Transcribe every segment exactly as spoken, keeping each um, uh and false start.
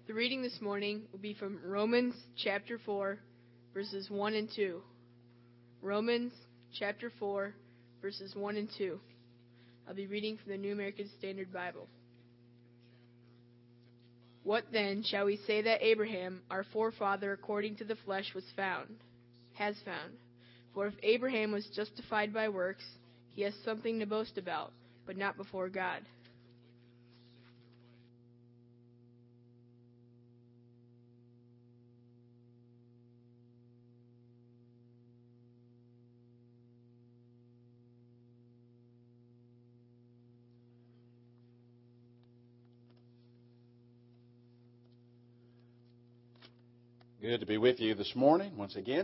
The reading this morning will be from Romans chapter four, verses one and two. Romans chapter four, verses one and two. I'll be reading from the New American Standard Bible. What then shall we say that Abraham, our forefather according to the flesh, was found, has found? For if Abraham was justified by works, he has something to boast about, but not before God. Good to be with you this morning once again.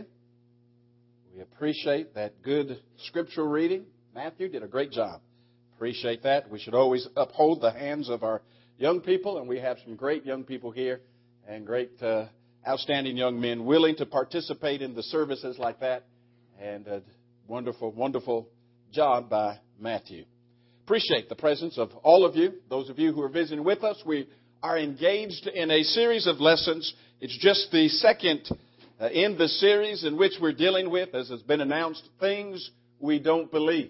We appreciate that good scriptural reading. Matthew did a great job. Appreciate that. We should always uphold the hands of our young people, and we have some great young people here and great, uh, outstanding young men willing to participate in the services like that. And a wonderful, wonderful job by Matthew. Appreciate the presence of all of you. Those of you who are visiting with us, we are engaged in a series of lessons. It's just the second uh, in the series in which we're dealing with, as has been announced, things we don't believe.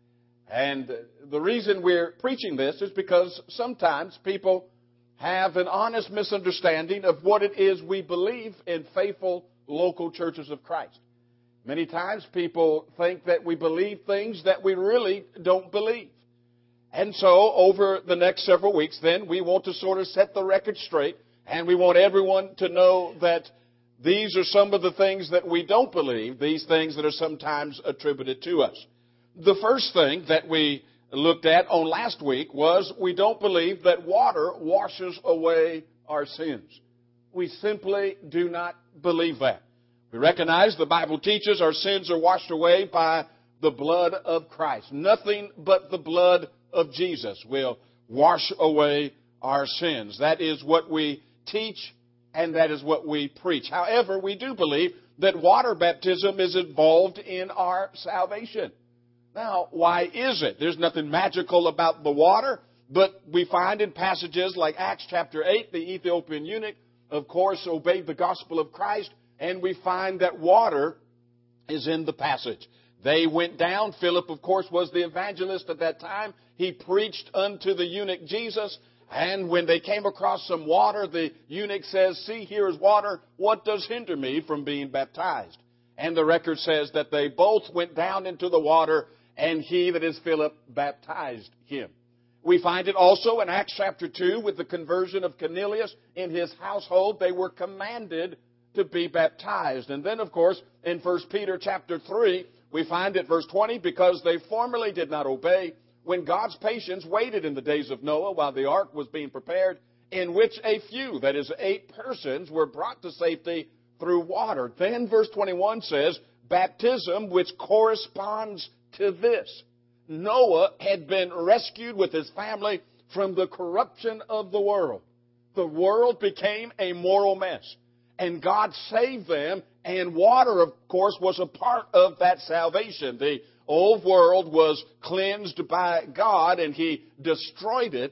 And the reason we're preaching this is because sometimes people have an honest misunderstanding of what it is we believe in faithful local churches of Christ. Many times people think that we believe things that we really don't believe. And so over the next several weeks then, we want to sort of set the record straight, and we want everyone to know that these are some of the things that we don't believe, these things that are sometimes attributed to us. The first thing that we looked at on last week was we don't believe that water washes away our sins. We simply do not believe that. We recognize the Bible teaches our sins are washed away by the blood of Christ. Nothing but the blood of Jesus will wash away our sins. That is what we teach, and that is what we preach. However, we do believe that water baptism is involved in our salvation. Now, why is it? There's nothing magical about the water, but we find in passages like Acts chapter eight, the Ethiopian eunuch, of course, obeyed the gospel of Christ, and we find that water is in the passage. They went down. Philip, of course, was the evangelist at that time. He preached unto the eunuch Jesus. And when they came across some water, the eunuch says, "See, here is water. What does hinder me from being baptized?" And the record says that they both went down into the water, and he, that is Philip, baptized him. We find it also in Acts chapter two with the conversion of Cornelius in his household. They were commanded to be baptized. And then, of course, in First Peter chapter three, we find at verse twenty, because they formerly did not obey, when God's patience waited in the days of Noah while the ark was being prepared, in which a few, that is eight persons, were brought to safety through water. Then verse twenty-one says, baptism which corresponds to this. Noah had been rescued with his family from the corruption of the world. The world became a moral mess, and God saved them, and water, of course, was a part of that salvation. The old world was cleansed by God, and He destroyed it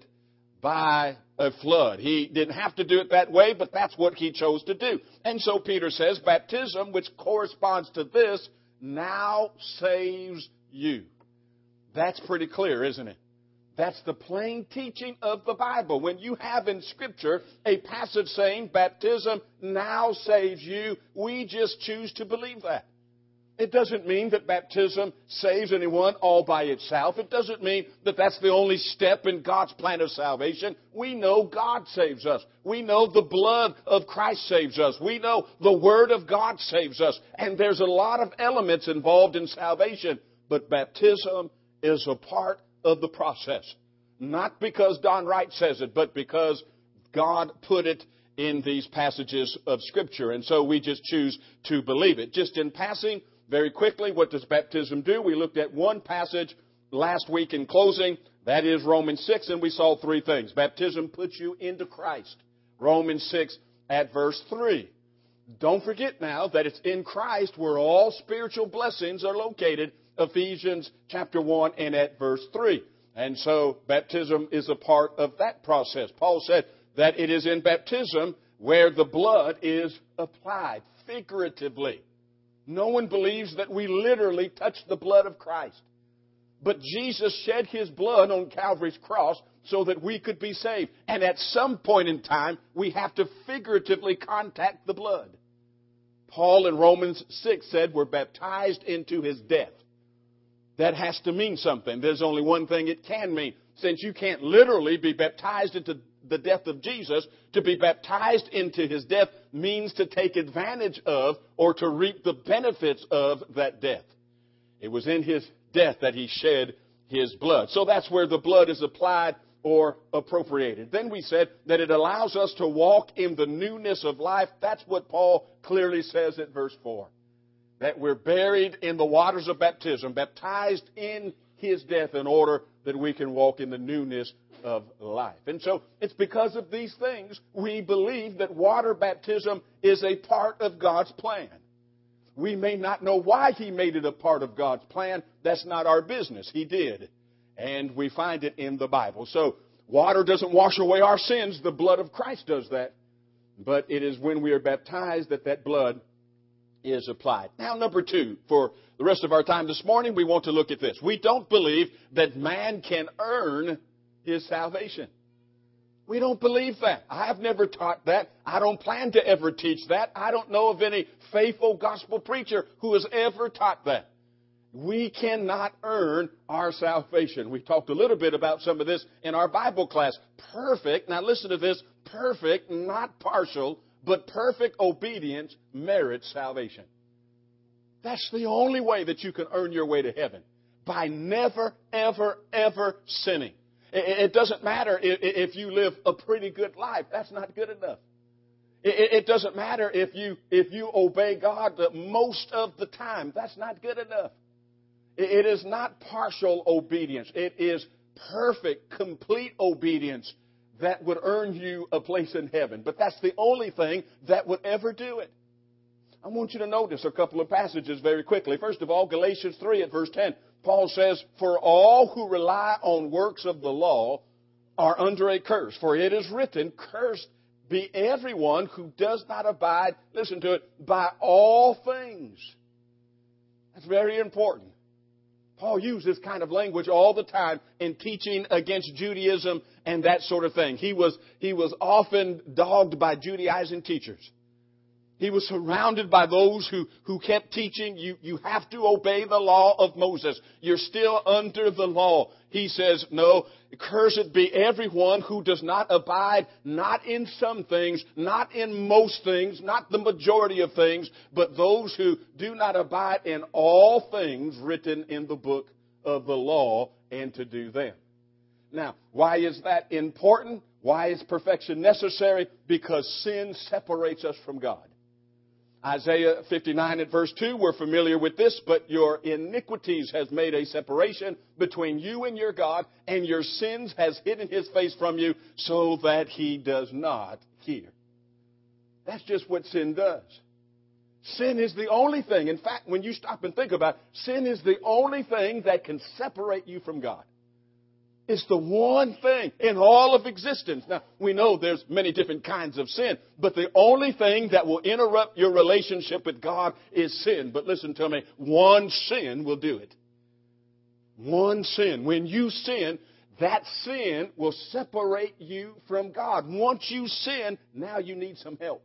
by a flood. He didn't have to do it that way, but that's what He chose to do. And so Peter says, baptism, which corresponds to this, now saves you. That's pretty clear, isn't it? That's the plain teaching of the Bible. When you have in Scripture a passage saying baptism now saves you, we just choose to believe that. It doesn't mean that baptism saves anyone all by itself. It doesn't mean that that's the only step in God's plan of salvation. We know God saves us. We know the blood of Christ saves us. We know the Word of God saves us. And there's a lot of elements involved in salvation. But baptism is a part of the process. Not because Don Wright says it, but because God put it in these passages of Scripture. And so we just choose to believe it. Just in passing, very quickly, what does baptism do? We looked at one passage last week in closing. That is Romans six, and we saw three things. Baptism puts you into Christ. Romans six at verse three. Don't forget now that it's in Christ where all spiritual blessings are located. Ephesians chapter one and at verse three. And so baptism is a part of that process. Paul said that it is in baptism where the blood is applied figuratively. No one believes that we literally touch the blood of Christ. But Jesus shed His blood on Calvary's cross so that we could be saved. And at some point in time, we have to figuratively contact the blood. Paul in Romans six said we're baptized into His death. That has to mean something. There's only one thing it can mean. Since you can't literally be baptized into the death of Jesus, to be baptized into His death means to take advantage of or to reap the benefits of that death. It was in His death that He shed His blood. So that's where the blood is applied or appropriated. Then we said that it allows us to walk in the newness of life. That's what Paul clearly says at verse four. That we're buried in the waters of baptism, baptized in His death in order that we can walk in the newness of life. And so it's because of these things we believe that water baptism is a part of God's plan. We may not know why He made it a part of God's plan. That's not our business. He did. And we find it in the Bible. So water doesn't wash away our sins. The blood of Christ does that. But it is when we are baptized that that blood is applied. Now, number two, for the rest of our time this morning, we want to look at this. We don't believe that man can earn his salvation. We don't believe that. I've never taught that. I don't plan to ever teach that. I don't know of any faithful gospel preacher who has ever taught that. We cannot earn our salvation. We talked a little bit about some of this in our Bible class. Perfect, now listen to this, perfect, not partial, but perfect obedience merits salvation. That's the only way that you can earn your way to heaven. By never, ever, ever sinning. It doesn't matter if you live a pretty good life. That's not good enough. It doesn't matter if you if you obey God most of the time. That's not good enough. It is not partial obedience. It is perfect, complete obedience that would earn you a place in heaven. But that's the only thing that would ever do it. I want you to notice a couple of passages very quickly. First of all, Galatians three at verse ten. Paul says, "For all who rely on works of the law are under a curse. For it is written, cursed be everyone who does not abide," listen to it, "by all things." That's very important. Paul used this kind of language all the time in teaching against Judaism and that sort of thing. He was, he was often dogged by Judaizing teachers. He was surrounded by those who, who kept teaching, you, you have to obey the law of Moses. You're still under the law. He says, no, cursed be everyone who does not abide, not in some things, not in most things, not the majority of things, but those who do not abide in all things written in the book of the law and to do them. Now, why is that important? Why is perfection necessary? Because sin separates us from God. Isaiah fifty-nine at verse two, we're familiar with this, but your iniquities has made a separation between you and your God, and your sins has hidden His face from you so that He does not hear. That's just what sin does. Sin is the only thing, in fact, when you stop and think about it, sin is the only thing that can separate you from God. It's the one thing in all of existence. Now, we know there's many different kinds of sin, but the only thing that will interrupt your relationship with God is sin. But listen to me, one sin will do it. One sin. When you sin, that sin will separate you from God. Once you sin, now you need some help.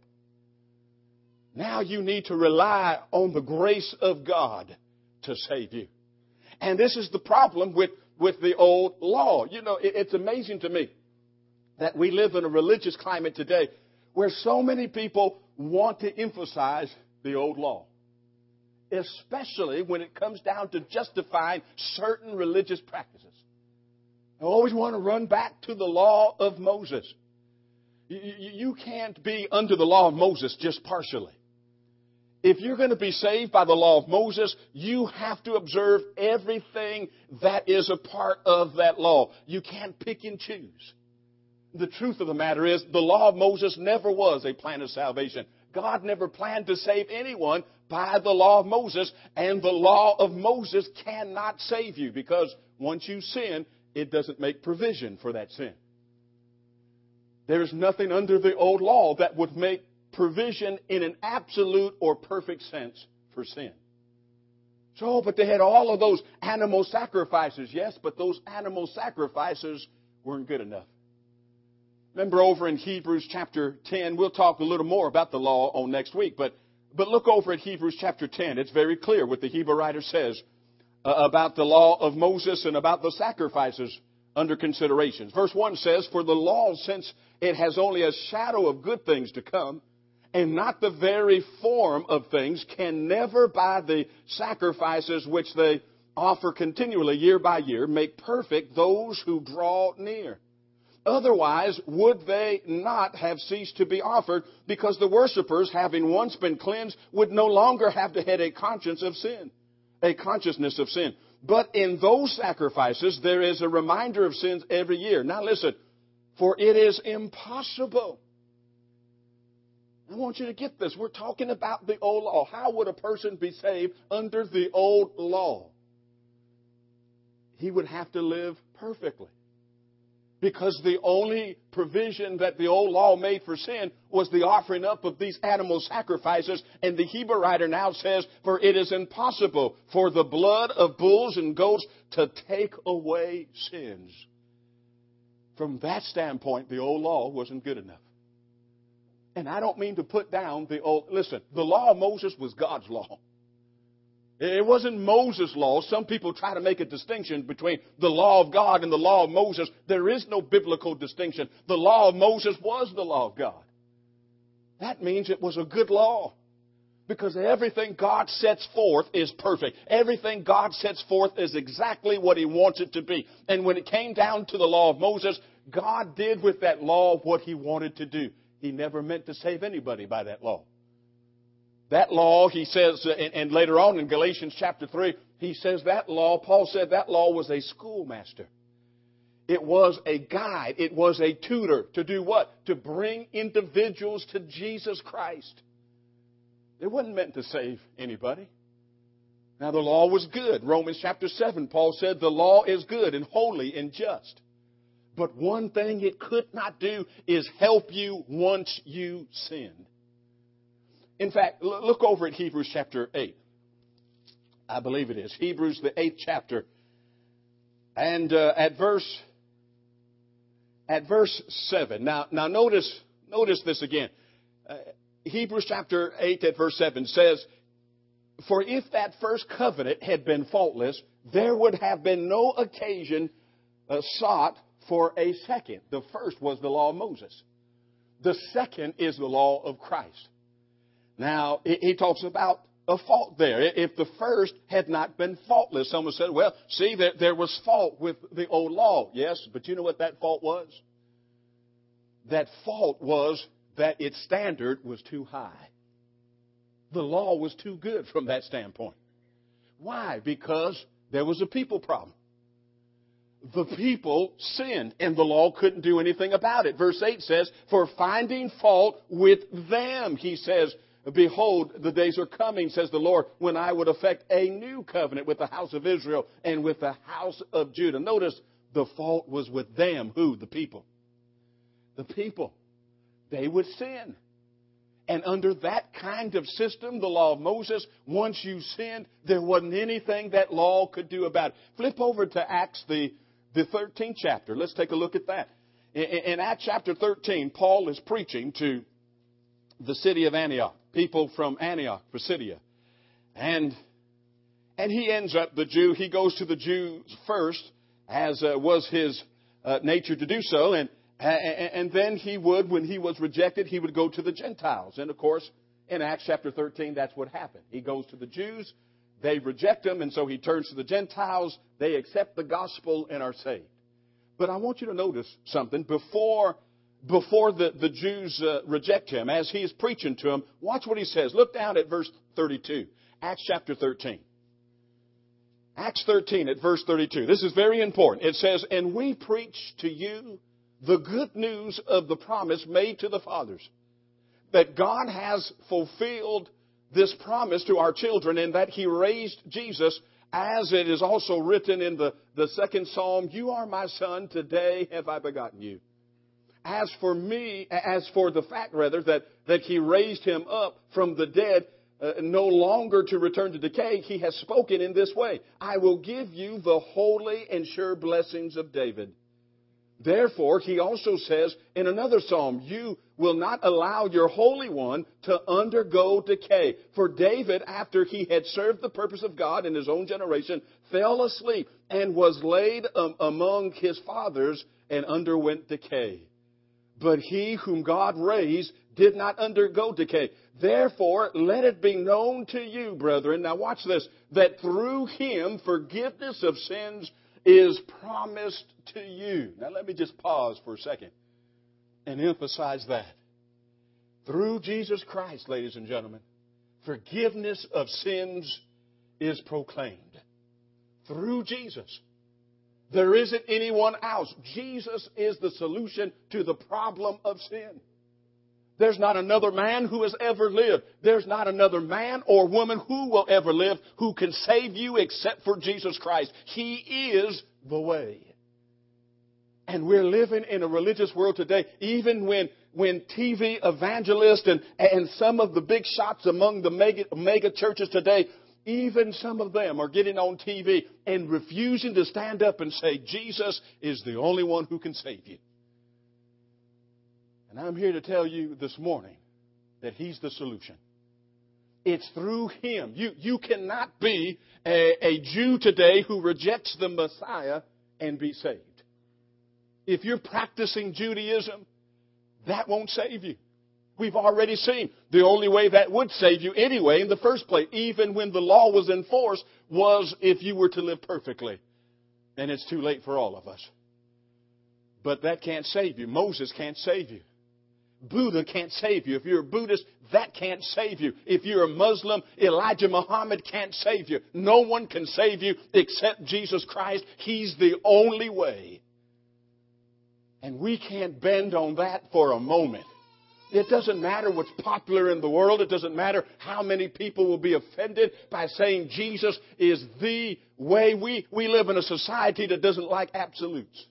Now you need to rely on the grace of God to save you. And this is the problem with with the old law. You know, it's amazing to me that we live in a religious climate today where so many people want to emphasize the old law, especially when it comes down to justifying certain religious practices. I always want to run back to the law of Moses. You, you can't be under the law of Moses just partially. If you're going to be saved by the law of Moses, you have to observe everything that is a part of that law. You can't pick and choose. The truth of the matter is, the law of Moses never was a plan of salvation. God never planned to save anyone by the law of Moses, and the law of Moses cannot save you because once you sin, it doesn't make provision for that sin. There's nothing under the old law that would make provision in an absolute or perfect sense for sin. So, but they had all of those animal sacrifices, yes, but those animal sacrifices weren't good enough. Remember over in Hebrews chapter ten, we'll talk a little more about the law on next week, but, but look over at Hebrews chapter ten. It's very clear what the Hebrew writer says uh, about the law of Moses and about the sacrifices under consideration. Verse one says, "For the law, since it has only a shadow of good things to come, and not the very form of things, can never by the sacrifices which they offer continually year by year make perfect those who draw near. Otherwise would they not have ceased to be offered, because the worshippers, having once been cleansed, would no longer have to have a conscience of sin, a consciousness of sin. But in those sacrifices there is a reminder of sins every year." Now listen, "For it is impossible." I want you to get this. We're talking about the old law. How would a person be saved under the old law? He would have to live perfectly. Because the only provision that the old law made for sin was the offering up of these animal sacrifices. And the Hebrew writer now says, "For it is impossible for the blood of bulls and goats to take away sins." From that standpoint, the old law wasn't good enough. And I don't mean to put down the old... Listen, the law of Moses was God's law. It wasn't Moses' law. Some people try to make a distinction between the law of God and the law of Moses. There is no biblical distinction. The law of Moses was the law of God. That means it was a good law. Because everything God sets forth is perfect. Everything God sets forth is exactly what He wants it to be. And when it came down to the law of Moses, God did with that law what He wanted to do. He never meant to save anybody by that law. That law, he says, and, and later on in Galatians chapter three, he says that law, Paul said that law was a schoolmaster. It was a guide. It was a tutor. To do what? To bring individuals to Jesus Christ. It wasn't meant to save anybody. Now the law was good. Romans chapter seven, Paul said the law is good and holy and just. But one thing it could not do is help you once you sinned. In fact, look over at Hebrews chapter eight. I believe it is. Hebrews, the eighth chapter. And uh, at verse at verse seven. Now, now notice, notice this again. Uh, Hebrews chapter eight at verse seven says, "For if that first covenant had been faultless, there would have been no occasion uh, sought for a second." The first was the law of Moses. The second is the law of Christ. Now, he talks about a fault there. If the first had not been faultless, someone said, "Well, see, there, there was fault with the old law." Yes, but you know what that fault was? That fault was that its standard was too high. The law was too good from that standpoint. Why? Because there was a people problem. The people sinned, and the law couldn't do anything about it. Verse eight says, "For finding fault with them," he says, "Behold, the days are coming, says the Lord, when I would effect a new covenant with the house of Israel and with the house of Judah." Notice the fault was with them. Who? The people. The people. They would sin. And under that kind of system, the law of Moses, once you sinned, there wasn't anything that law could do about it. Flip over to Acts, the, the thirteenth chapter. Let's take a look at that. In, in Acts chapter thirteen, Paul is preaching to the city of Antioch, people from Antioch, Pisidia. And, and he ends up the Jew. He goes to the Jews first, as uh, was his uh, nature to do so. And And then he would, when he was rejected, he would go to the Gentiles. And, of course, in Acts chapter thirteen, that's what happened. He goes to the Jews. They reject him, and so he turns to the Gentiles. They accept the gospel and are saved. But I want you to notice something. Before, before the, the Jews uh, reject him, as he is preaching to them, watch what he says. Look down at verse thirty-two. Acts chapter thirteen. Acts thirteen at verse thirty-two. This is very important. It says, "And we preach to you the good news of the promise made to the fathers, that God has fulfilled this promise to our children, and that He raised Jesus, as it is also written in the, the second psalm, 'You are my son, today have I begotten you.' As for me, as for the fact, rather, that, that he raised him up from the dead, uh, no longer to return to decay, he has spoken in this way, I will give you the holy and sure blessings of David. Therefore, he also says in another psalm, you will not allow your Holy One to undergo decay. For David, after he had served the purpose of God in his own generation, fell asleep and was laid um, among his fathers and underwent decay. But he whom God raised did not undergo decay. Therefore, let it be known to you, brethren, now watch this, that through him forgiveness of sins is promised to you. Now let me just pause for a second and emphasize that. Through Jesus Christ, ladies and gentlemen, forgiveness of sins is proclaimed. Through Jesus. There isn't anyone else. Jesus is the solution to the problem of sin. There's not another man who has ever lived. There's not another man or woman who will ever live who can save you except for Jesus Christ. He is the way. And we're living in a religious world today, even when, when T V evangelists and, and some of the big shots among the mega, mega churches today, even some of them are getting on T V and refusing to stand up and say, Jesus is the only one who can save you. And I'm here to tell you this morning that He's the solution. It's through Him. You, you cannot be a, a Jew today who rejects the Messiah and be saved. If you're practicing Judaism, that won't save you. We've already seen the only way that would save you anyway in the first place, even when the law was in force, was if you were to live perfectly. And it's too late for all of us. But that can't save you. Moses can't save you. Buddha can't save you. If you're a Buddhist, that can't save you. If you're a Muslim, Elijah Muhammad can't save you. No one can save you except Jesus Christ. He's the only way. And we can't bend on that for a moment. It doesn't matter what's popular in the world. It doesn't matter how many people will be offended by saying Jesus is the way. We, we live in a society that doesn't like absolutes,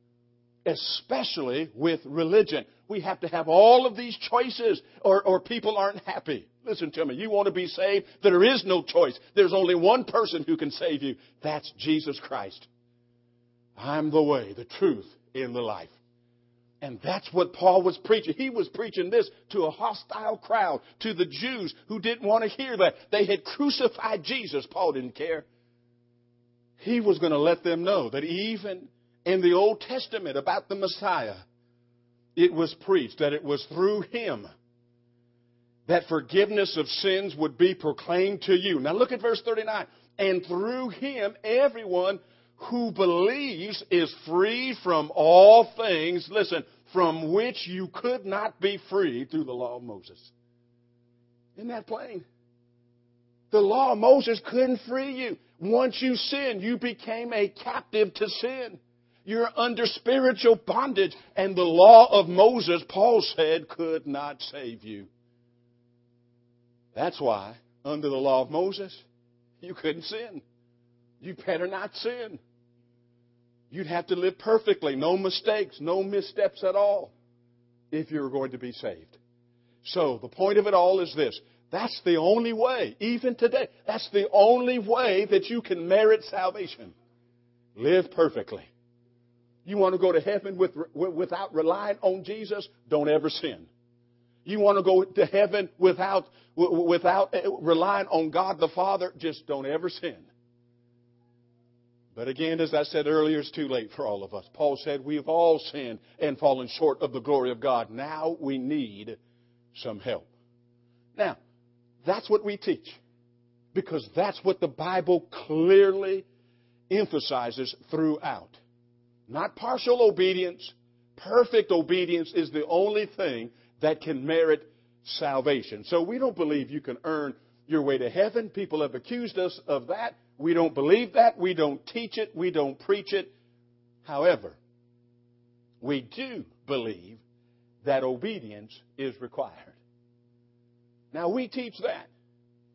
especially with religion. We have to have all of these choices or, or people aren't happy. Listen to me. You want to be saved? There is no choice. There's only one person who can save you. That's Jesus Christ. I'm the way, the truth, and the life. And that's what Paul was preaching. He was preaching this to a hostile crowd, to the Jews who didn't want to hear that. They had crucified Jesus. Paul didn't care. He was going to let them know that even in the Old Testament about the Messiah, it was preached that it was through Him that forgiveness of sins would be proclaimed to you. Now look at verse thirty-nine. And through Him, everyone who believes is free from all things, listen, from which you could not be free through the law of Moses. Isn't that plain? The law of Moses couldn't free you. Once you sinned, you became a captive to sin. You're under spiritual bondage. And the law of Moses, Paul said, could not save you. That's why, under the law of Moses, you couldn't sin. You better not sin. You'd have to live perfectly, no mistakes, no missteps at all, if you were going to be saved. So the point of it all is this. That's the only way, even today, that's the only way that you can merit salvation. Live perfectly. You want to go to heaven with, without relying on Jesus? Don't ever sin. You want to go to heaven without, without relying on God the Father? Just don't ever sin. But again, as I said earlier, it's too late for all of us. Paul said we've all sinned and fallen short of the glory of God. Now we need some help. Now, that's what we teach, because that's what the Bible clearly emphasizes throughout. Not partial obedience. Perfect obedience is the only thing that can merit salvation. So we don't believe you can earn your way to heaven. People have accused us of that. We don't believe that. We don't teach it. We don't preach it. However, we do believe that obedience is required. Now, we teach that.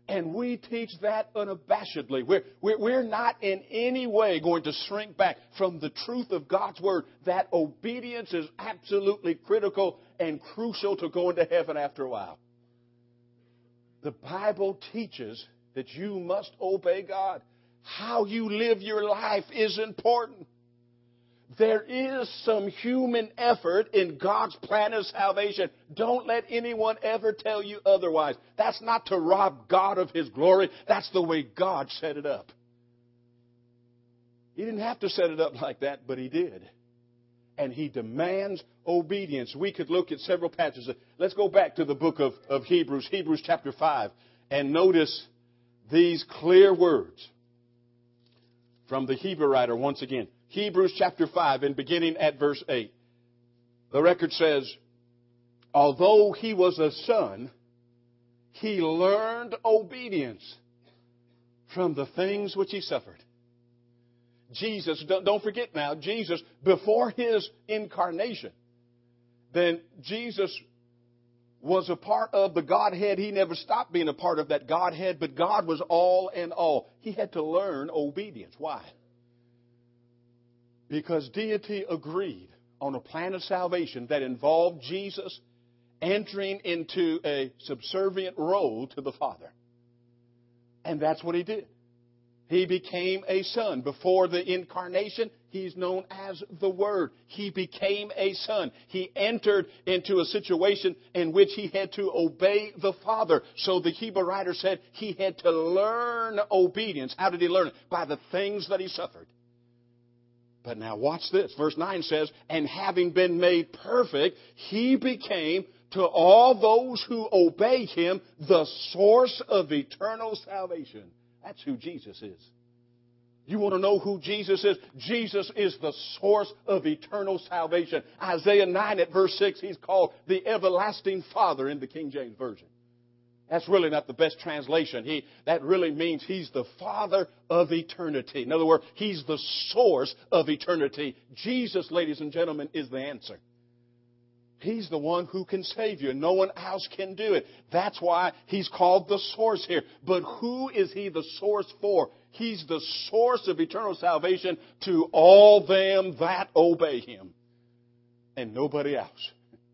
And we teach that unabashedly. We're, we're, we're not in any way going to shrink back from the truth of God's Word, that obedience is absolutely critical and crucial to going to heaven after a while. The Bible teaches that you must obey God. How you live your life is important. There is some human effort in God's plan of salvation. Don't let anyone ever tell you otherwise. That's not to rob God of His glory. That's the way God set it up. He didn't have to set it up like that, but He did. And He demands obedience. We could look at several passages. Let's go back to the book of, of Hebrews, Hebrews chapter five, and notice these clear words from the Hebrew writer once again. Hebrews chapter five and beginning at verse eight. The record says, although He was a son, He learned obedience from the things which He suffered. Jesus, don't forget now, Jesus, before His incarnation, then Jesus was a part of the Godhead. He never stopped being a part of that Godhead, but God was all in all. He had to learn obedience. Why? Because deity agreed on a plan of salvation that involved Jesus entering into a subservient role to the Father. And that's what He did. He became a son. Before the incarnation, He's known as the Word. He became a son. He entered into a situation in which He had to obey the Father. So the Hebrew writer said He had to learn obedience. How did He learn it? By the things that He suffered. But now watch this. Verse nine says, and having been made perfect, He became to all those who obey Him the source of eternal salvation. That's who Jesus is. You want to know who Jesus is? Jesus is the source of eternal salvation. Isaiah nine at verse six, He's called the everlasting Father in the King James Version. That's really not the best translation. He, that really means He's the Father of eternity. In other words, He's the source of eternity. Jesus, ladies and gentlemen, is the answer. He's the one who can save you. No one else can do it. That's why He's called the source here. But who is He the source for? He's the source of eternal salvation to all them that obey Him. And nobody else.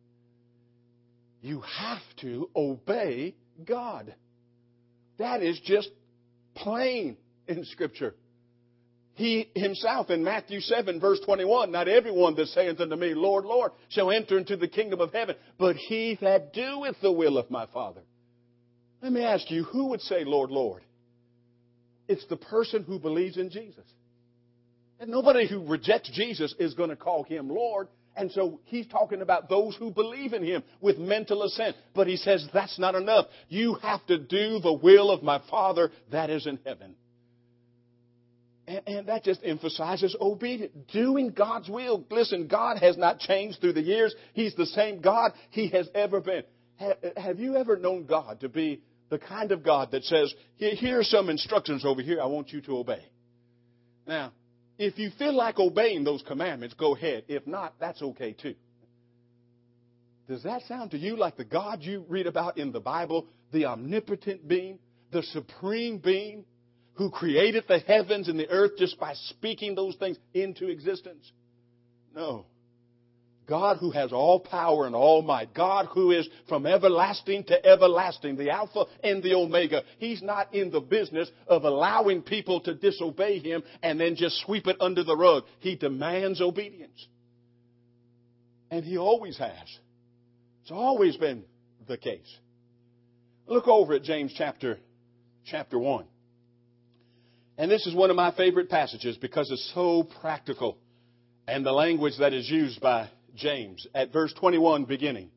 You have to obey God. That is just plain in Scripture. He Himself in Matthew seven verse twenty-one, not everyone that saith unto me, Lord, Lord, shall enter into the kingdom of heaven, but he that doeth the will of my Father. Let me ask you, who would say, Lord, Lord? It's the person who believes in Jesus. And nobody who rejects Jesus is going to call Him Lord. And so He's talking about those who believe in Him with mental assent. But He says that's not enough. You have to do the will of my Father that is in heaven. And, and that just emphasizes obedience, doing God's will. Listen, God has not changed through the years. He's the same God He has ever been. Have, have you ever known God to be the kind of God that says, here, here are some instructions over here I want you to obey? Now, if you feel like obeying those commandments, go ahead. If not, that's okay too. Does that sound to you like the God you read about in the Bible, the omnipotent being, the supreme being who created the heavens and the earth just by speaking those things into existence? No. God who has all power and all might. God who is from everlasting to everlasting, the Alpha and the Omega. He's not in the business of allowing people to disobey Him and then just sweep it under the rug. He demands obedience. And He always has. It's always been the case. Look over at James chapter, chapter one. And this is one of my favorite passages because it's so practical. And the language that is used by James at verse twenty-one beginning.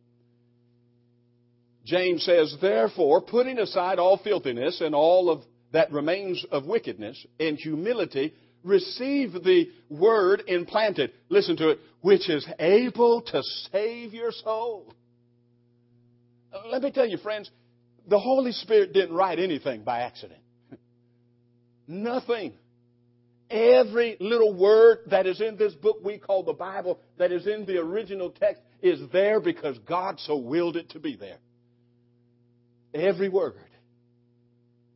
James says, therefore, putting aside all filthiness and all of that remains of wickedness, in humility, receive the word implanted. Listen to it, which is able to save your soul. Let me tell you, friends, the Holy Spirit didn't write anything by accident. Nothing. Every little word that is in this book we call the Bible, that is in the original text, is there because God so willed it to be there. Every word.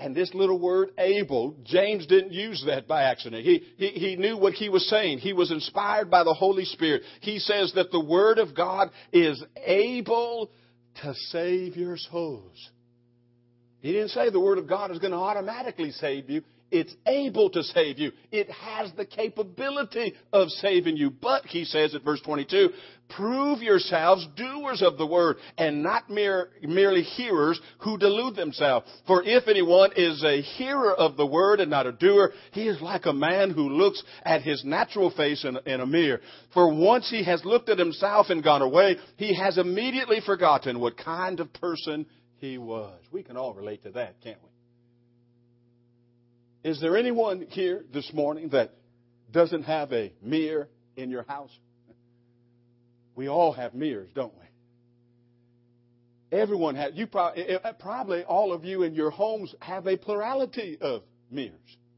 And this little word able, James didn't use that by accident. He, he, he knew what he was saying. He was inspired by the Holy Spirit. He says that the Word of God is able to save your souls. He didn't say the Word of God is going to automatically save you. It's able to save you. It has the capability of saving you. But, he says at verse twenty-two, prove yourselves doers of the word and not mere, merely hearers who delude themselves. For if anyone is a hearer of the word and not a doer, he is like a man who looks at his natural face in, in a mirror. For once he has looked at himself and gone away, he has immediately forgotten what kind of person he was. We can all relate to that, can't we? Is there anyone here this morning that doesn't have a mirror in your house? We all have mirrors, don't we? Everyone has. You probably, probably all of you in your homes have a plurality of mirrors.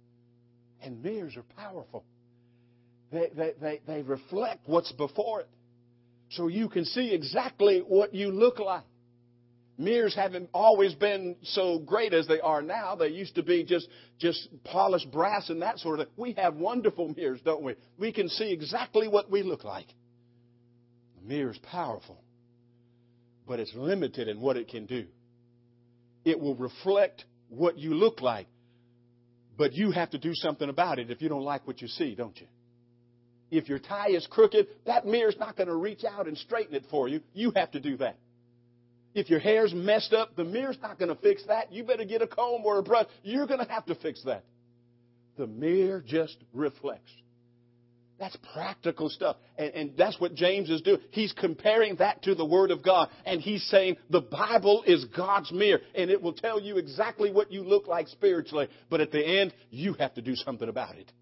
And mirrors are powerful. They, they, they, they reflect what's before it. So you can see exactly what you look like. Mirrors haven't always been so great as they are now. They used to be just, just polished brass and that sort of thing. We have wonderful mirrors, don't we? We can see exactly what we look like. The mirror is powerful, but it's limited in what it can do. It will reflect what you look like, but you have to do something about it if you don't like what you see, don't you? If your tie is crooked, that mirror's not going to reach out and straighten it for you. You have to do that. If your hair's messed up, the mirror's not going to fix that. You better get a comb or a brush. You're going to have to fix that. The mirror just reflects. That's practical stuff. And, and that's what James is doing. He's comparing that to the Word of God. And he's saying the Bible is God's mirror. And it will tell you exactly what you look like spiritually. But at the end, you have to do something about it.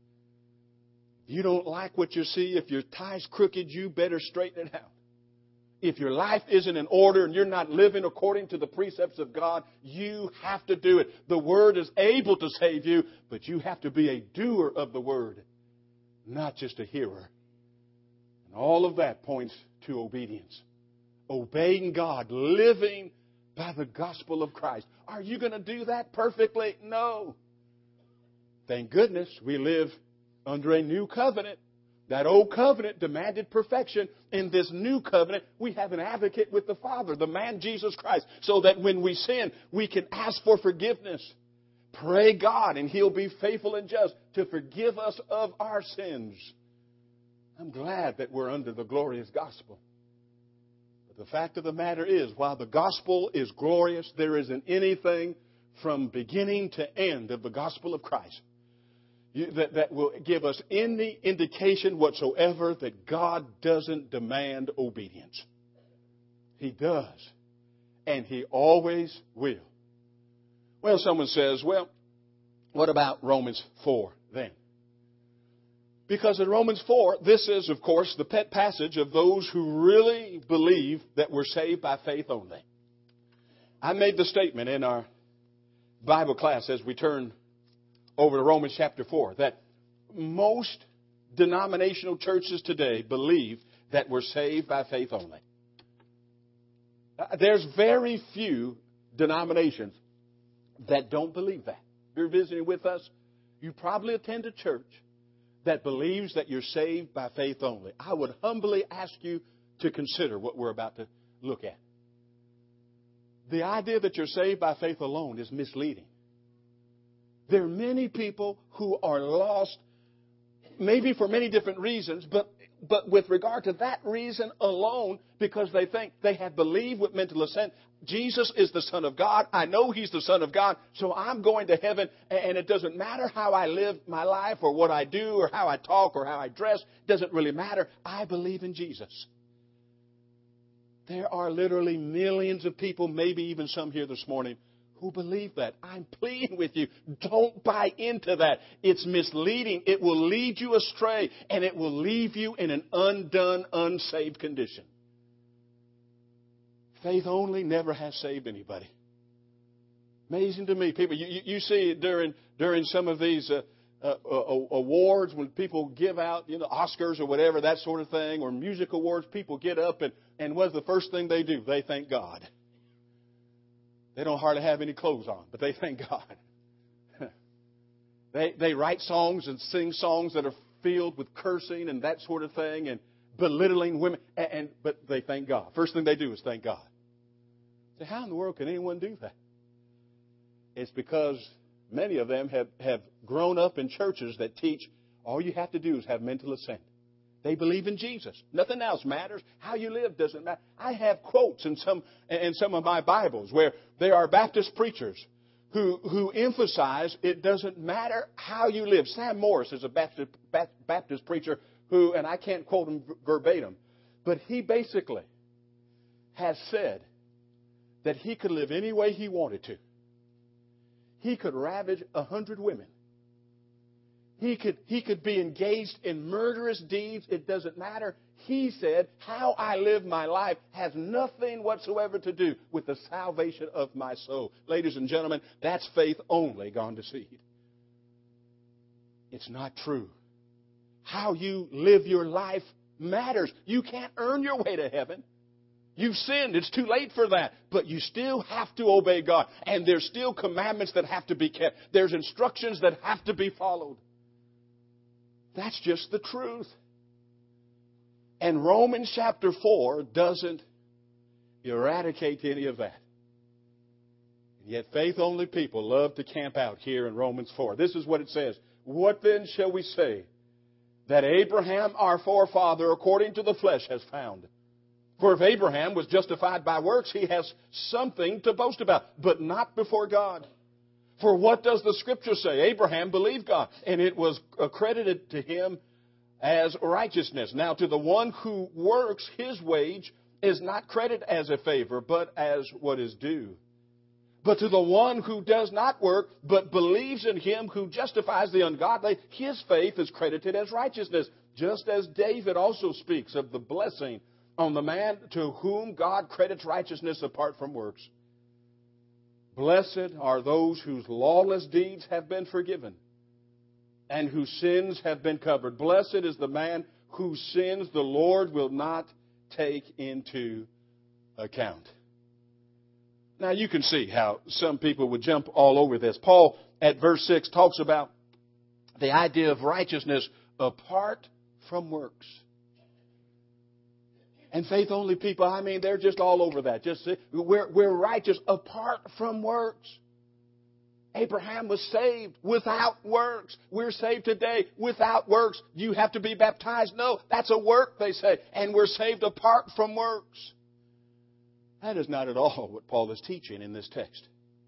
If you don't like what you see, if your tie's crooked, you better straighten it out. If your life isn't in order and you're not living according to the precepts of God, you have to do it. The Word is able to save you, but you have to be a doer of the Word, not just a hearer. And all of that points to obedience. Obeying God, living by the gospel of Christ. Are you going to do that perfectly? No. Thank goodness we live under a new covenant. That old covenant demanded perfection. In this new covenant, we have an advocate with the Father, the man Jesus Christ, so that when we sin, we can ask for forgiveness. Pray God, and He'll be faithful and just to forgive us of our sins. I'm glad that we're under the glorious gospel. But the fact of the matter is, while the gospel is glorious, there isn't anything from beginning to end of the gospel of Christ You, that, that will give us any indication whatsoever that God doesn't demand obedience. He does. And He always will. Well, someone says, well, what about Romans four then? Because in Romans four, this is, of course, the pet passage of those who really believe that we're saved by faith only. I made the statement in our Bible class as we turn over to Romans chapter four, that most denominational churches today believe that we're saved by faith only. There's very few denominations that don't believe that. If you're visiting with us, you probably attend a church that believes that you're saved by faith only. I would humbly ask you to consider what we're about to look at. The idea that you're saved by faith alone is misleading. There are many people who are lost, maybe for many different reasons, but but with regard to that reason alone, because they think they have believed with mental assent, Jesus is the Son of God. I know He's the Son of God, so I'm going to heaven, and it doesn't matter how I live my life or what I do or how I talk or how I dress. It doesn't really matter. I believe in Jesus. There are literally millions of people, maybe even some here this morning, who believe that. I'm pleading with you, don't buy into that. It's misleading. It will lead you astray, and it will leave you in an undone, unsaved condition. Faith only never has saved anybody. Amazing to me. People, you, you, you see it during, during some of these uh, uh, uh, awards when people give out, you know, Oscars or whatever, that sort of thing, or music awards, people get up and, and what's the first thing they do? They thank God. They don't hardly have any clothes on, but they thank God. They, they write songs and sing songs that are filled with cursing and that sort of thing and belittling women. And, and but they thank God. First thing they do is thank God. So how in the world can anyone do that? It's because many of them have, have grown up in churches that teach all you have to do is have mental assent. They believe in Jesus. Nothing else matters. How you live doesn't matter. I have quotes in some in some of my Bibles where there are Baptist preachers who who emphasize it doesn't matter how you live. Sam Morris is a Baptist, Baptist preacher who, and I can't quote him verbatim, but he basically has said that he could live any way he wanted to. He could ravage a hundred women. He could, he could be engaged in murderous deeds. It doesn't matter. He said, how I live my life has nothing whatsoever to do with the salvation of my soul. Ladies and gentlemen, that's faith only gone to seed. It's not true. How you live your life matters. You can't earn your way to heaven. You've sinned. It's too late for that. But you still have to obey God. And there's still commandments that have to be kept. There's instructions that have to be followed. That's just the truth. And Romans chapter four doesn't eradicate any of that. And yet faith-only people love to camp out here in Romans four. This is what it says. What then shall we say that Abraham, our forefather, according to the flesh, has found? For if Abraham was justified by works, he has something to boast about, but not before God. For what does the Scripture say? Abraham believed God, and it was accredited to him as righteousness. Now, to the one who works, his wage is not credited as a favor, but as what is due. But to the one who does not work, but believes in him who justifies the ungodly, his faith is credited as righteousness. Just as David also speaks of the blessing on the man to whom God credits righteousness apart from works. Blessed are those whose lawless deeds have been forgiven and whose sins have been covered. Blessed is the man whose sins the Lord will not take into account. Now you can see how some people would jump all over this. Paul at verse six talks about the idea of righteousness apart from works. And faith-only people, I mean, they're just all over that. Just we're, we're righteous apart from works. Abraham was saved without works. We're saved today without works. You have to be baptized. No, that's a work, they say. And we're saved apart from works. That is not at all what Paul is teaching in this text.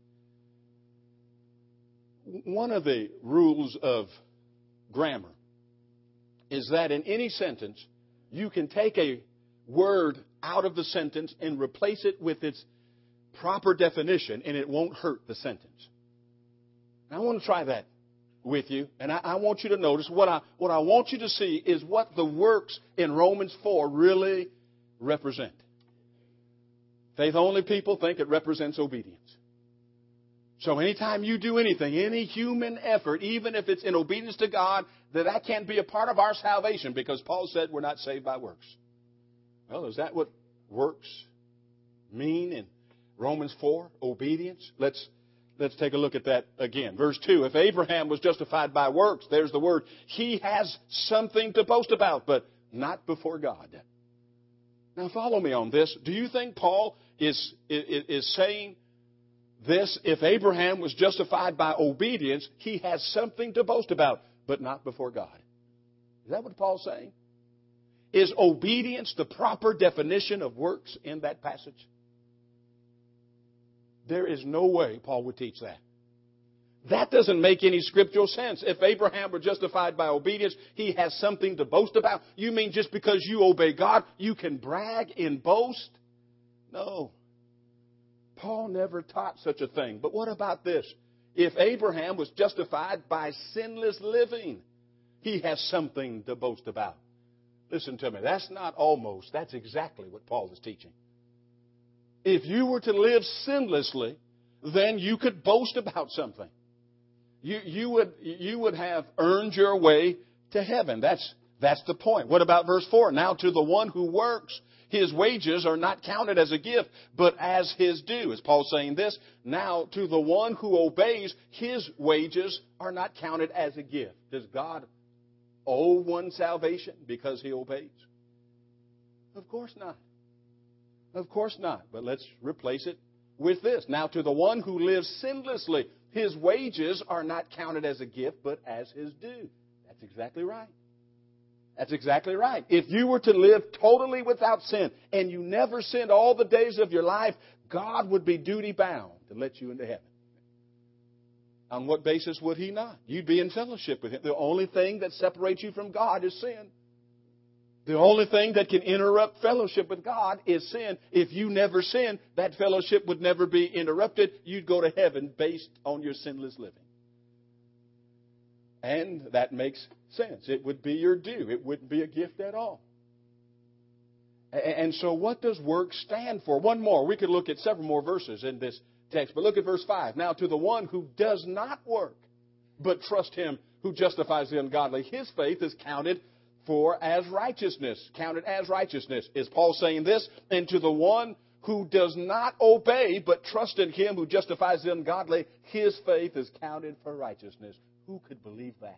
One of the rules of grammar is that in any sentence, you can take a word out of the sentence and replace it with its proper definition, and it won't hurt the sentence. And I want to try that with you, and I, I want you to notice what I what I want you to see is what the works in Romans four really represent. Faith-only people think it represents obedience. So anytime you do anything, any human effort, even if it's in obedience to God, that that can't be a part of our salvation, because Paul said we're not saved by works. Well, is that what works mean in Romans four? Obedience? Let's let's take a look at that again. Verse two, if Abraham was justified by works, there's the word, he has something to boast about, but not before God. Now follow me on this. Do you think Paul is, is, is saying this, if Abraham was justified by obedience, he has something to boast about, but not before God? Is that what Paul's saying? Is obedience the proper definition of works in that passage? There is no way Paul would teach that. That doesn't make any scriptural sense. If Abraham were justified by obedience, he has something to boast about. You mean just because you obey God, you can brag and boast? No. Paul never taught such a thing. But what about this? If Abraham was justified by sinless living, he has something to boast about. Listen to me. That's not almost. That's exactly what Paul is teaching. If you were to live sinlessly, then you could boast about something. You, you would, you would have earned your way to heaven. That's, that's the point. What about verse four? Now to the one who works, his wages are not counted as a gift, but as his due. Is Paul saying this? Now, to the one who obeys, his wages are not counted as a gift. Does God owe one salvation because he obeys? Of course not. Of course not. But let's replace it with this. Now, to the one who lives sinlessly, his wages are not counted as a gift, but as his due. That's exactly right. That's exactly right. If you were to live totally without sin and you never sinned all the days of your life, God would be duty bound to let you into heaven. On what basis would he not? You'd be in fellowship with him. The only thing that separates you from God is sin. The only thing that can interrupt fellowship with God is sin. If you never sin, that fellowship would never be interrupted. You'd go to heaven based on your sinless living. And that makes sense. It would be your due. It wouldn't be a gift at all. And so what does work stand for? One more. We could look at several more verses in this text. But look at verse five. Now to the one who does not work, but trust him who justifies the ungodly, his faith is counted for as righteousness. Counted as righteousness. Is Paul saying this? And to the one who does not obey, but trust in him who justifies the ungodly, his faith is counted for righteousness. Who could believe that?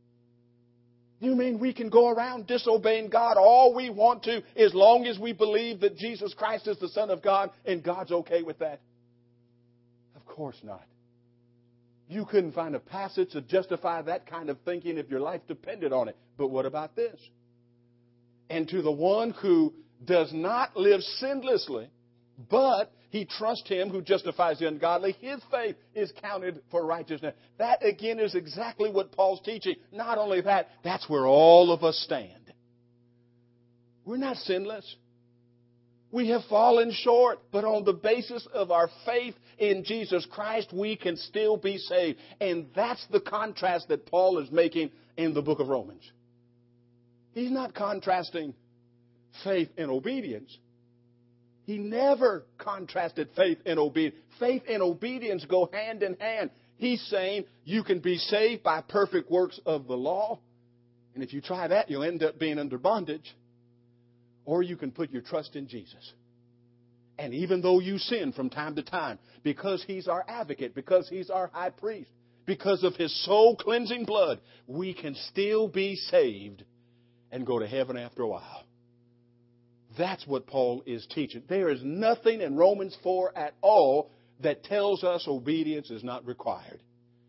You mean we can go around disobeying God all we want to as long as we believe that Jesus Christ is the Son of God and God's okay with that? Of course not. You couldn't find a passage to justify that kind of thinking if your life depended on it. But what about this? And to the one who does not live sinlessly, but he trusts him who justifies the ungodly, his faith is counted for righteousness. That, again, is exactly what Paul's teaching. Not only that, that's where all of us stand. We're not sinless. We have fallen short, but on the basis of our faith in Jesus Christ, we can still be saved. And that's the contrast that Paul is making in the book of Romans. He's not contrasting faith and obedience. He never contrasted faith and obedience. Faith and obedience go hand in hand. He's saying you can be saved by perfect works of the law. And if you try that, you'll end up being under bondage. Or you can put your trust in Jesus. And even though you sin from time to time, because he's our advocate, because he's our high priest, because of his soul cleansing blood, we can still be saved and go to heaven after a while. That's what Paul is teaching. There is nothing in Romans four at all that tells us obedience is not required.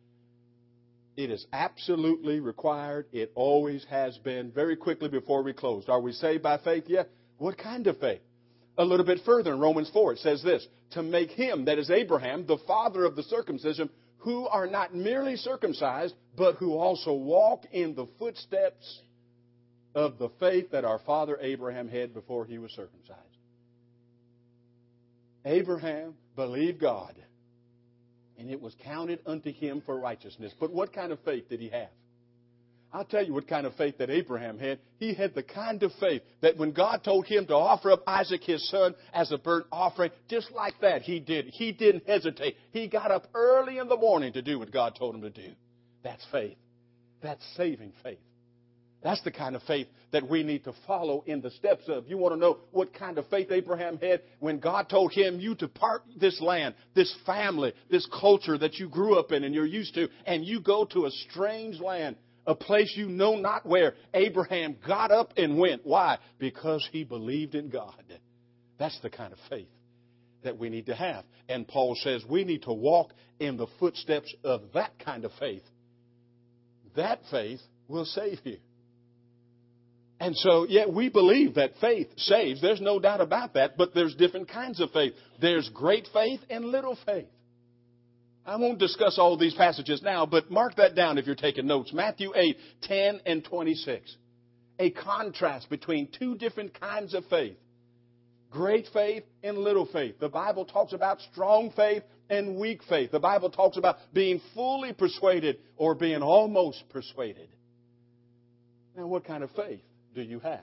It is absolutely required. It always has been. Very quickly before we close. Are we saved by faith? Yeah. What kind of faith? A little bit further in Romans four, it says this. To make him, that is Abraham, the father of the circumcision, who are not merely circumcised, but who also walk in the footsteps of the faith that our father Abraham had before he was circumcised. Abraham believed God, and it was counted unto him for righteousness. But what kind of faith did he have? I'll tell you what kind of faith that Abraham had. He had the kind of faith that when God told him to offer up Isaac, his son, as a burnt offering, just like that, he did. He didn't hesitate. He got up early in the morning to do what God told him to do. That's faith. That's saving faith. That's the kind of faith that we need to follow in the steps of. You want to know what kind of faith Abraham had? When God told him, you depart this land, this family, this culture that you grew up in and you're used to, and you go to a strange land, a place you know not where. Abraham got up and went. Why? Because he believed in God. That's the kind of faith that we need to have. And Paul says we need to walk in the footsteps of that kind of faith. That faith will save you. And so, yeah, we believe that faith saves. There's no doubt about that. But there's different kinds of faith. There's great faith and little faith. I won't discuss all of these passages now, but mark that down if you're taking notes. Matthew eight, ten and twenty-six. A contrast between two different kinds of faith. Great faith and little faith. The Bible talks about strong faith and weak faith. The Bible talks about being fully persuaded or being almost persuaded. Now, what kind of faith do you have?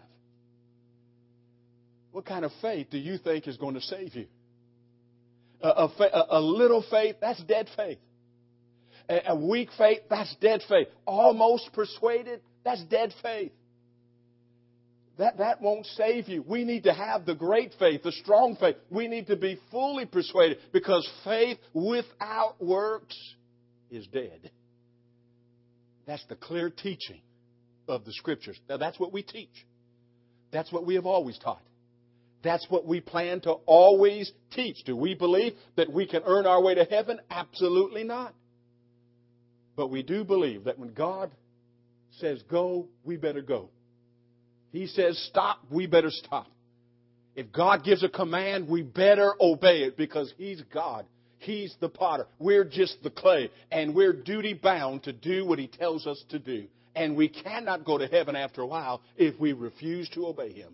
What kind of faith do you think is going to save you? A, a, a little faith, that's dead faith. A, a weak faith, that's dead faith. Almost persuaded, that's dead faith. That, that won't save you. We need to have the great faith, the strong faith. We need to be fully persuaded, because faith without works is dead. That's the clear teaching of the Scriptures. Now, that's what we teach. That's what we have always taught. That's what we plan to always teach. Do we believe that we can earn our way to heaven? Absolutely not. But we do believe that when God says go, we better go. He says stop, we better stop. If God gives a command, we better obey it, because He's God. He's the potter. We're just the clay. And we're duty bound to do what He tells us to do. And we cannot go to heaven after a while if we refuse to obey Him.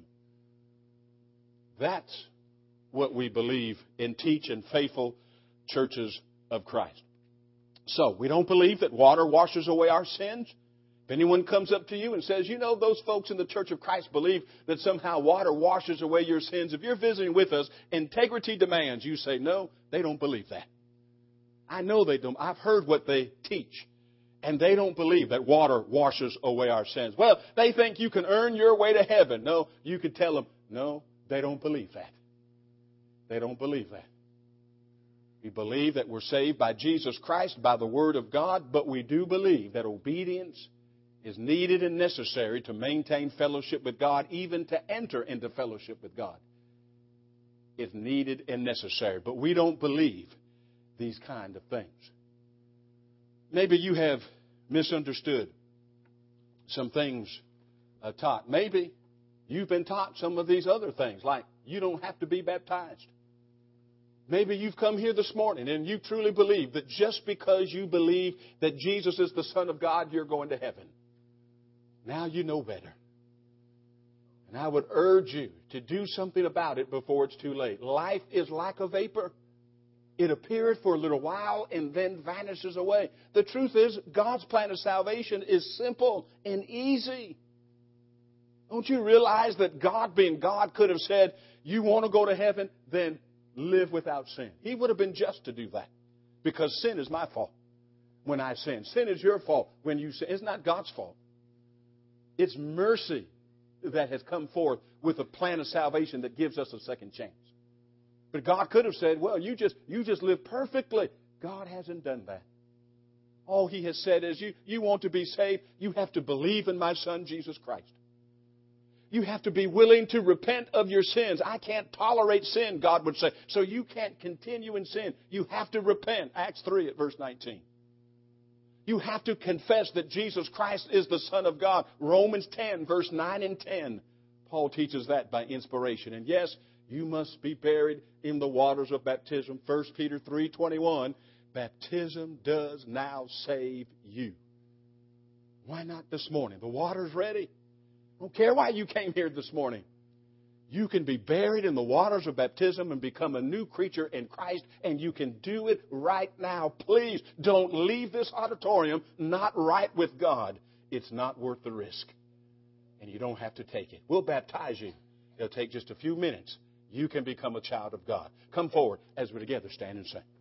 That's what we believe and teach in faithful churches of Christ. So, we don't believe that water washes away our sins. If anyone comes up to you and says, you know, those folks in the Church of Christ believe that somehow water washes away your sins, if you're visiting with us, integrity demands you say, no, they don't believe that. I know they don't. I've heard what they teach. And they don't believe that water washes away our sins. Well, they think you can earn your way to heaven. No, you could tell them, no, they don't believe that. They don't believe that. We believe that we're saved by Jesus Christ, by the Word of God, but we do believe that obedience is needed and necessary to maintain fellowship with God, even to enter into fellowship with God. It's needed and necessary. But we don't believe these kind of things. Maybe you have misunderstood some things uh, taught. Maybe you've been taught some of these other things, like you don't have to be baptized. Maybe you've come here this morning and you truly believe that just because you believe that Jesus is the Son of God, you're going to heaven. Now you know better. And I would urge you to do something about it before it's too late. Life is like a vapor. It appeareth for a little while and then vanishes away. The truth is, God's plan of salvation is simple and easy. Don't you realize that God, being God, could have said, you want to go to heaven? Then live without sin. He would have been just to do that, because sin is my fault when I sin. Sin is your fault when you sin. It's not God's fault. It's mercy that has come forth with a plan of salvation that gives us a second chance. But God could have said, well, you just you just live perfectly. God hasn't done that. All He has said is, you, you want to be saved, you have to believe in my Son, Jesus Christ. You have to be willing to repent of your sins. I can't tolerate sin, God would say. So you can't continue in sin. You have to repent. Acts three at verse nineteen. You have to confess that Jesus Christ is the Son of God. Romans ten, verse nine and ten. Paul teaches that by inspiration. And yes, you must be buried in the waters of baptism. First Peter three twenty-one. Baptism does now save you. Why not this morning? The water's ready. I don't care why you came here this morning. You can be buried in the waters of baptism and become a new creature in Christ, and you can do it right now. Please don't leave this auditorium not right with God. It's not worth the risk, and you don't have to take it. We'll baptize you. It'll take just a few minutes. You can become a child of God. Come forward as we together stand and sing.